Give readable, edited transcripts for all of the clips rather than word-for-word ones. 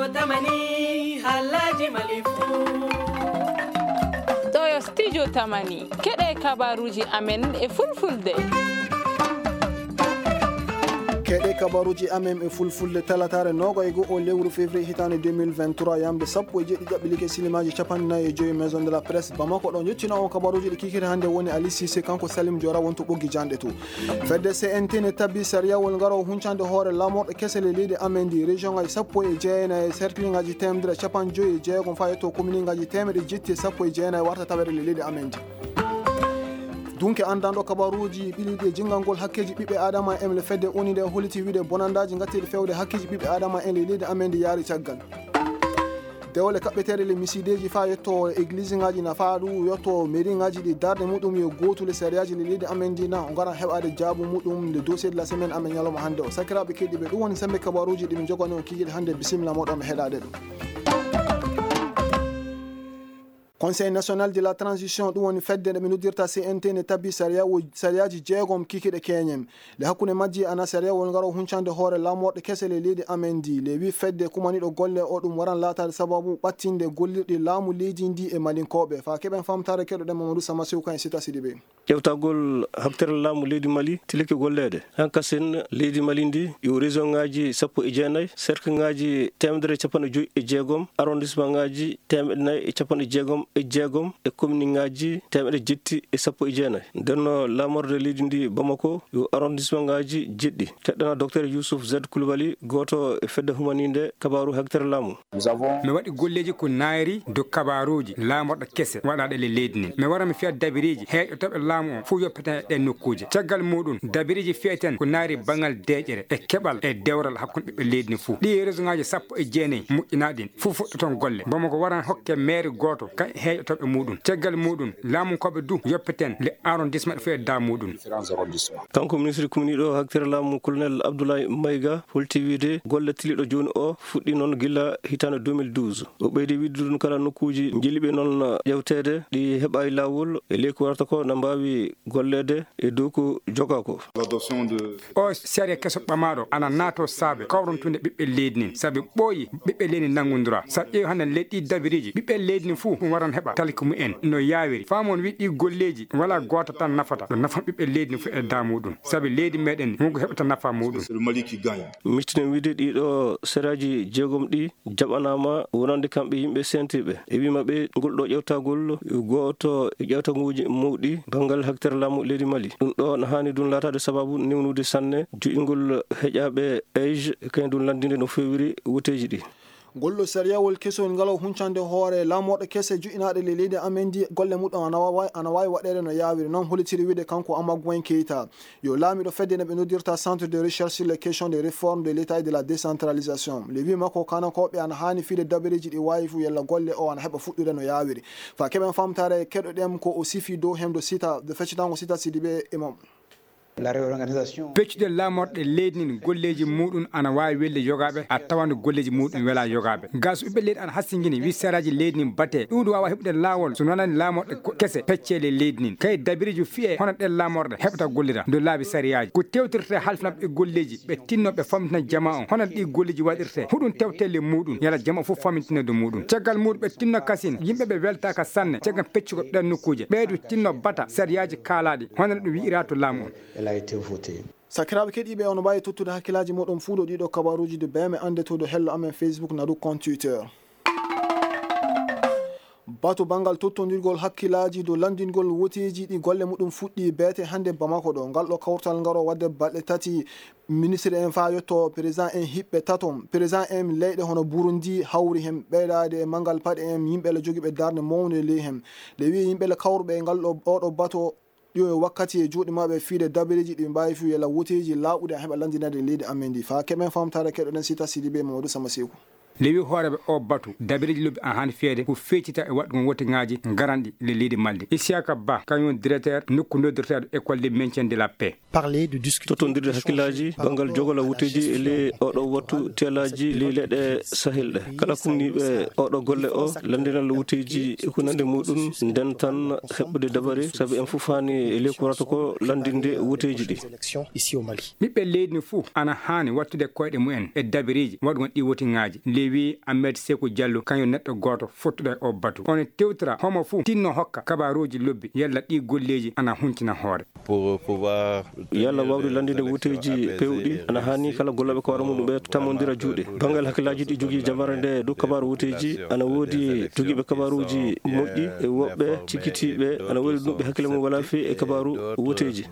tamani halaji malifu ɗo studio tamani keɗe kabaruji amen e fulfulde keɗe kabaruji amen e fulfulde talatare nogoygo o lewru février hitande 2023 yamde sappo e jeeɗi ƴaɓɓilike silimaji capannayyi e joyi maison de la presse bamako ɗon yettina on kabaruji ɗi kikiri hannde woni Ali Cissé kanko Salim Diora wonto ɓoggi janɗe to fedde CNT ne tabbi sariyawol ngaro huncande hoore lamorɗo kesele leydi amen ndi région ngaji sappo e jeenayi cercle ngaji temedere capan joyi e jeegom fa yetto commune ngaji temeɗe jetti e sappo e jeenayi warta tawere le leydi amen ndi dunke andanɗo kabaruji ɓiliɗi e jingal ngol hakkeji ɓiɓɓe adama en le fedde onide holiti wiide bonandaji gattiɗe fewde hakkeji ɓiɓɓe adama en le leydi amen ndi yaari caggal dewle kaɓɓetere le misideji fa yetto église ngaji nafa ɗum yetto mairie ngaji ɗi darde muɗum yo gotule sériyaji le leydi amen ndi na o garan heɓade jaabu muɗum le dossier de la semaine amen ñalawma hannde o sakiraɓe keɗiɓe ɗum woni sembe kabaruji ɗimin jogani on kikiɗe hannde bisimilla moɗon mi heɗade ɗum Conseil national de la transition ɗum woni fedde nde ɓe noddirta CNT ne tabbi sariyaji jeegom kikiɗe keñen le hakkunde majji ana sariyawol ngaro huncande hoore lamorɗe kesele leydi amen ndi le wi fedde kumaniɗo golle o ɗum waran latade sababu ɓattinde gollirɗi laamu leydi ndi e malinkoɓe fa keɓen famtare keɗoɗen Mamadou Sama Sow kan e Sita Sidibé ƴewtagol haktere laamu leydi Mali tilike gollede hankasen leydi Mali ndi yo région ngaji sappo e jeenayyi cercle ngaji temedere capanɗe joyyi e jeegom arrondissement ngaji temeɗe nayyi e capanɗe jeegom e jeegom e commune ngaji temeɗe jetti e sappo e jeenayyi ndenno lamorde leydi ndi Bamako yo arrondissement ngaji jeɗɗi keɗɗana docteur Youssouf Z Coulibaly goto e fedde humaninde kabaru haktere laamu mi waɗi golleji ko naari do kabaruji lamorɗo kese waɗaɗe le leydi ndi mi wara mi fiya dabiriji heeƴotoɓe laamu o fo yoppeten ɗen nokkuji caggal muɗum dabiriji fiyeten ko naari bangal deƴere e keɓal e dewral hakkude ɓiɓɓe leydi ndi fou ɗi région ngaji sappo e jeenayyi moƴƴinaɗin fo fuɗɗoton golle Bamako waran hokke maire goto kay heeƴotoɓe muɗum caggal muɗum laamu koɓe du yoppeten le arrondissement ɗe fof e da muɗum kanko ministre kumniɗo haktere laamu colonel Abdoulaye Maïga holti wiide golle tiliɗo joni o fuɗɗi noon gila hitande 2012 o ɓeydi widde ɗum kala nokkuji jiliɓe noon ƴewtede ɗi heɓa e lawol e ley ko warta ko no mbawi gollede e dow ko joga ko o série keso ɓamaɗo ana naato saabe kawrontude ɓiɓɓe leydi nin saabi ɓooyi ɓiɓɓe leydi nangodira sa ƴeewi hande leɗɗi dabiriji ɓiɓɓe leydi nin fou ɗum waran heɓa talika mumen no yawiri famon wiɗɗi golleji wala goto tan nafata ɗo nafan ɓiɓɓe leydi nin fo e da muɗum saabi leydi meɗen wonko heɓata nafa muɗum miccinen wiide ɗiɗo séraji jeegom ɗi jaɓanama wonande kamɓe yimɓe sentiɓe e wimaɓe ngol ɗo ƴewtagol goto e ƴewtaguji mawɗi banggal haktere laamu leydi Mali ɗum ɗo no hani ɗum latade sababu newnude sanne joƴingol heƴaɓe age kañ ɗum landinde no fewiri woteji ɗi gollo sariyawol kesol ngalaw huncande hoore lamorɗo kese juɗinaɗe le leydi amen ndi golle muɗum ana wawi waɗede no yawiri noon holitiri wiide kanko Amadou Keita yo laamiɗo fedde ne ɓe noddirta centre de recherche sur les questions de réforme de l'état et de la décentralisation le wi makko kanankoɓe ana hani fiide dabiriji ɗi wawi fu yalla golle o ana heɓa fuɗɗude no yawiri fa keɓen famtare keɗoɗen ko o sifi dow hemdo sita de feccitango Sita Sidibé imam la réorganisation peccude lamorɗe leydi nin golleji muɗum ana wawi welde yogaɓe a tawande golleji muɗum wela yogaɓe gas ɓiɓɓe leydi ana hassiguini wi saraji leydi nin batte ɗum ɗo wawa heɓude lawol so wonani lamorɗe kese peccele leydi nin kay dabiriji fiye hono ɗen lamorɗe heɓata gollira do laabi sariyaji ko tewtirte halfinaɓe golleji ɓe tinnoɓe famtina jama on hono ɗi golleji waɗirte huɗum tewtelle muɗum yala jama fof famintinede muɗum caggal muɗum ɓe tinno kasine yimɓeɓe weltaka sanne caggal peccugo ɗen nokkuje ɓeydu tinno bata sariyaji kaalaɗi hono ɗum wi'ira to laamu on sakiraɓe keɗiɓe ono mbawi tottude hakkillaji moɗon fuu ɗo ɗiɗo kabaruji de beme ande to ɗo hello amen Facebook nadu compte Twitter bato bangal tottodirgol hakkillaji dow landingol woteji ɗi golle muɗum fuɗɗi beete hande Bamako ɗo ngal ɗo kawtal ngaro wadde balɗe tati ministre en fa yetto président en hiɓɓe tatom président en leyɗe hono Burundi hawri hen ɓeydade mangal paɗe en yimɓele joguiɓe darde mawde ley hen le wi yimɓele kawruɓe ngal ɗo oɗo bato ɗo wakkati e juuɗe maɓe fiide dabiriji ɗi mbawi fi yalla woteji lawɗude heɓa landinade leydi amen ndi fa keɓen famtare keɗoɗen Sita Sidibé Mamadou Sama Sekou lewi hooreɓe o batu dabiriji lobbi an hani feede ko feccita e waɗɗum wote ngaji garanɗi le leydi Mali Isiaka Ba kañum directeur nokku noddirteɗo école de maintien de la paix parler de discuter totondirde hakkillaji bangal jogola wuteji e le oɗo wattu telaji le leɗe sahel ɗe kala kumniɓe oɗo golle o landinal wuteji e ko nande muɗum nden tan heɓɓude dabari saabi en fof hani e le ko warata ko landinde wuteji ɗi ɓiɓɓe leydi ni fuu ana hani wattude koyɗe mumen e dabiriji waɗugon ɗi wote ngaji wi Ahmed Sékou Diallo kanyo neɗɗo goto fottuɗo o batu on tewtira homo fu tinno hokka kabaruji lobbi yalla ɗi golleji ana huntina hoore yalla wawde landinde wuteji pewɗi ana hani kala golloɓe ko wara mum ɓe tamodira juuɗe bangal hakkillaji ɗi jogui jabara nde dow kabaru wuteji ana woodi joguiɓe kabaruji moƴƴi e woɓɓe cikkitiɓe ana waɗi ɗum ɓe hakkille mum wala fewi e kabaru wuteji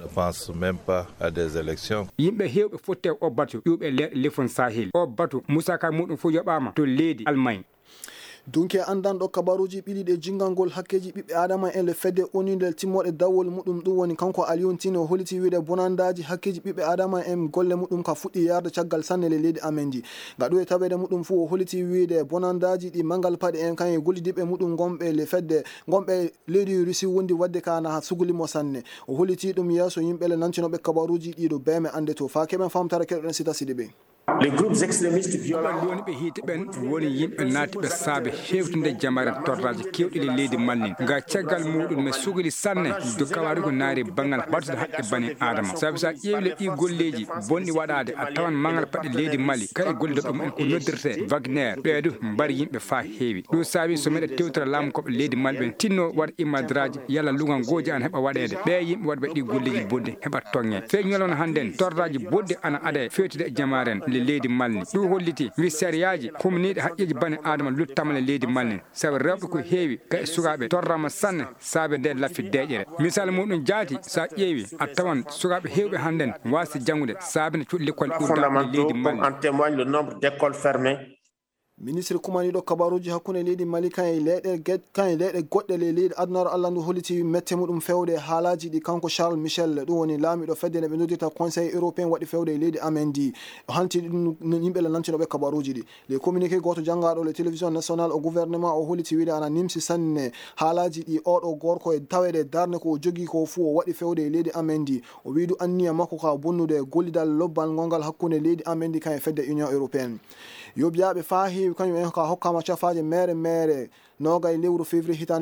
yimɓe hewɓe fotte o batu ƴuɓe leɗɗe lefon sahel o batu Moussa Ka muɗum fo yoɓama to leydi Allemagne dunke andanɗo kabaruji ɓiɗiɗe jingalngol hakkeji ɓiɓɓe adama en le fedde onindel timmoɗe dawol muɗum ɗum woni kanko Alioune o holiti wiide bonandaji hakkeji ɓiɓɓe adama en golle muɗum ka fuɗɗi yarde caggal sanne le leydi amen ji gaɗo e tawede muɗum fu o holiti wiide bonandaji ɗi mangal paɗe en kañe gollidiɓe muɗum gonɓe le fedde gonɓe leydi Russie wondi wadde kana ha sugulimo sanne o holiti ɗum yeeso yimɓe le nancinoɓe kabaruji ɗiɗo beme ande to fa keɓen famtare keɗoɗen sita siɗi ɓe les groupes extrémistes violents woni ɓe hiite ɓen woni yimɓe naatiɓe saabe hewtinde jamare torraji kewɗi le leydi Mali nga caggal muɗum me suguli sanne do kawaru ko naari bangal battude haqqe bani adama saabi sa ƴeewi le ɗi golleji bonni waɗade a tawan mangal paɗe leydi Mali kay gollido ɗum en ko noddirte Wagner ɓeedu mbari yimɓe fa heewi ɗum saabi so meɗe tewtira laamu koɓe leydi Mali ɓen tinno waɗa immadraji yalla lugal gooji an heɓa waɗede ɓe yimɓe waɗɓe ɗi golleji bodde heɓa tonge fe ñolon handen torraji bodde ana aɗa fewtide e jamaren leydi Mali ɗum holliti wi sériyaji humniɗe haqqeji bani adama luttamale leydi Mali sabi rewɓe ko heewi kay sukaɓe torrama sanne saabe nde laffi deƴƴere misal muɗum jaati sa ƴeewi a tawan sukaɓe hewɓe hannden wasde janngude saabe ne cuuɗi l'école ɓurdaɗe leydi Mali en témoigne le nombre d'écoles fermées. ministre kumaniɗo kabaruji hakkunde leydi Mali kañe leyɗe goɗɗe le leydi adunaro Allah ndu holiti mette muɗum fewde haalaji ɗi kanko Charles Michel ɗum woni laamiɗo fedde ne ɓe noddirta conseil européen waɗi fewde e leydi amen ndi o hanti ɗum yimɓe le nantinoɓe kabaruji ɗi le communiqué goto janngaɗo le télévision national au gouvernement o holiti wiide ana nimsi sanne haalaji ɗi oɗo gorko e tawede darde ko o jogui ko fuu o waɗi fewde e leydi amen ndi o wiidu anniya makko ka bonnude gollidal lobbal gongal hakkunde leydi amen ndi kañe fedde union européenne yobiyaɓe fa heewi kañum en ka hokkama cafaje mere nogay lewru février hitande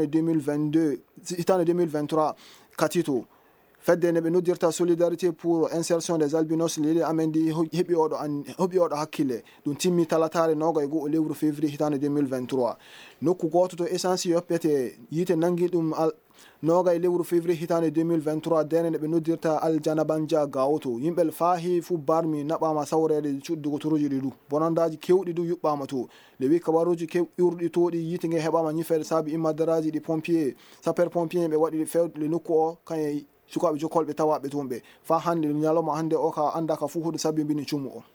2023 katito fedde ne ɓe noddirta solidarité pour insertion des albinos leydi amen ndi heɓi oɗo hakkille ɗum timmi talatare nogay go o lewru février hitande 2023 nokku goto to essence yoppete yiite nangi ɗum nogay lewru février hitande 2023 dene nde ɓe noddirta Aljanabanja gawoto yimɓe faahi fu barmi naɓama sawrede cuddugo toruji ɗi du bonandaji kewɗi du yuɓɓama to le wi kabaruji ɓurɗi toɗi yiite nge heɓama ñifede saabi immadaraji ɗi pompier sapeur pompier ɓe waɗi fewde le nokku o kañe sukaɓe jokolɓe tawaɓe toon ɓe fa hande ñalawma hande o ka anda ka fu huɗo sabbi mbini cummu o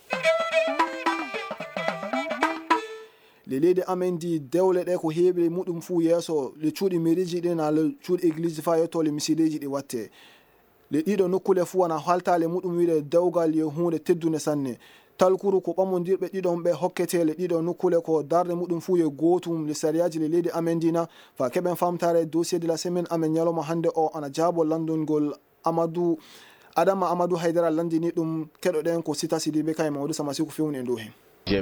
le leydi amen ndi dewle ɗe ko heeɓi muɗum fuu yeeso le cuuɗi mairie ɗi na le cuuɗi église fa yetto le misideji ɗi watte le ɗiɗo nokkule fuu ana haltale muɗum wiide dewgal yo hunde teddude sanne talkuru ko ɓamodirɓe ɗiɗon ɓe hokketele ɗiɗo nokkule ko darde muɗum fuu yo gootum le sariyaji le leydi amen ndina fa keɓen famtare dossier de la semaine amen ñalawma hande o ana jaabo landungol Adama Amadou Haydara landini ɗum keɗoɗen ko Sita Sidibe kaye Mamadou Samasikou fewni e dow hen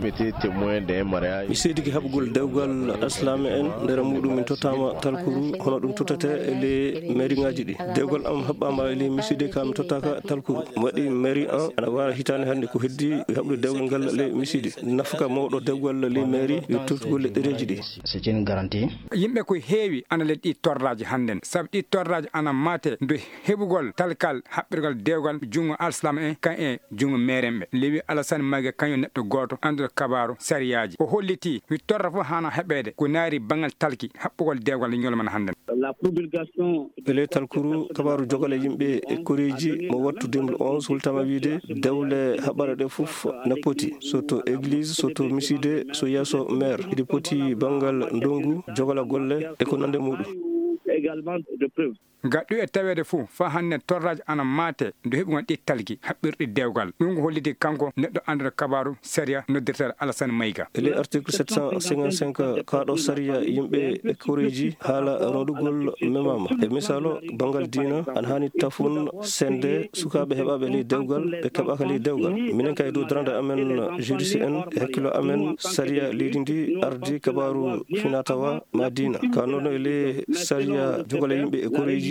mi seediki haɓugol dewgal aslame en nder muɗum min tottama talkuru hono ɗum tottete e le mairie ngaji ɗi dewgal am haɓɓama e le miside ka mi tottaka talkuru mi waɗi mairie 1 ana wara hitande hande ko heddi haɓude dewgal ngal le miside nafka mawɗo dewgal le mairie yo tottugol le ɗereji ɗi c'est une garantie yimɓe ko heewi ana le ɗi torraji hannden saabi ɗi torraji ana mate nde heɓugol talkal haɓɓirgal dewgal jungo alslama en kan e jungo maire en ɓe lewi Alassane Mague kañum neɗɗo goto kabaru sariyaji o holliti wi torra fof hana heɓede ko naari bangal talki haɓɓugol dewgal le ñolman hannden la promulgation ele talkuru kabaru jogale yimɓe e koreji mo wattu 2011 hultama wiide dewle haɓare ɗe fof ne poti soto église soto miside so yeeso maire iɗi poti bangal ndongu jogala golle e ko nande muɗum également de preuve gaɗɗu e tawede fuu fa hannde torraji ana mate nde heɓugon ɗi talki haɓɓirɗi dewgal ɗum ko holliti kanko neɗɗo andude kabaru saria noddirtere Alassane Mayiga ele article 755 kaɗo saria yimɓe e koreji haala ronɗugol memama e misalo bangal dina ana hani tafun sende sukaɓe heɓaɓe ley dewgal ɓe keɓaka ley dewgal minen kay dow darande amen juristi en e hakkilo amen saria leydi ndi ardi kabaru finatawa ma dina ka noon ele saria jogale yimɓe e koreji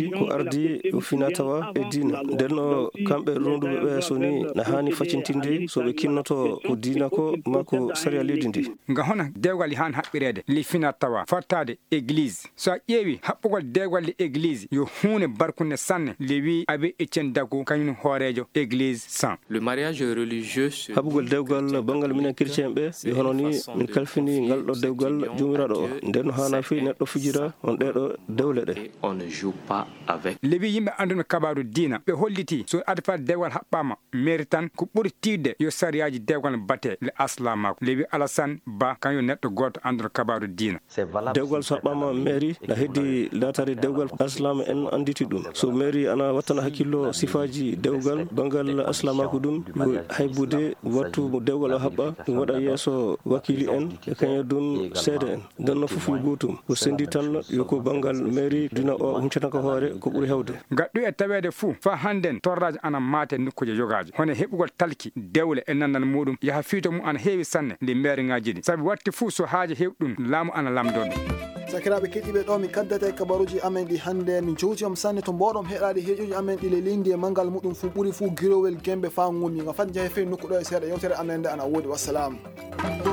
maji ko ardi finatawa e dina nden no kamɓe ronduɓe ɓe so ni na hani faccintinde so ɓe kinnoto ko dina ko ma ko sariya leydi ndi nga hona dewgal han haɓɓirede li finatawa fottade église so a ƴeewi haɓɓugol dewgal li église yo hunde barkunde sanne le wi abe Etienne Dago kañum hoorejo église san le mariage religieux haɓugol dewgal bangal minen chrétien ɓe ɓe hono ni min kalfini ngal ɗo dewgal jomiraɗo o nden no hana fi neɗɗo fijira on ɗeɗo dewle ɗe on ne joue pas avec le wi yimɓe anduno kabaru dina ɓe holliti so adfa dewgal haɓɓama mairie tan ko ɓuri tidde yo sariyaji dewgal batte le aslamako le wi Alassane Ba kañum neɗɗo goto anduno kabaru dina dewgal so haɓɓama mairie na heddi latare dewgal aslama en anditi ɗum so mairie ana wattana hakkillo sifaji dewgal bangal aslamako ɗum yo haybude wattu dewgal o haɓɓa ɗum waɗa yeeso wakili en e kañum ɗum seede en nden no fof yo gotum ko sendi tan yoko bangal mairie dina o huncataka hoore ko ɓuuri hewde gaɗɗu e tawede fuu fa hannden torraji ana maate nokkuji jogaji hono heɓugol talki dewle e nandal muɗum yaha fiito mum ana heewi sanne ndi maire ngaji ɗi saabi watti fuu so haaji hewɗum laamu ana lamdon sakiraɓe keɗiɓe ɗo min kaddata e kabaruji amen ɗi hannde min jowtiyom sanne to mboɗom heɗade heeƴoji amen ɗi le lindi e manggal muɗum fuu ɓuuri fuu girowel gembe fa gummi ga fat jeehe fewi nokku ɗo e seeɗa yewtere amen nde ana woodi wassalamu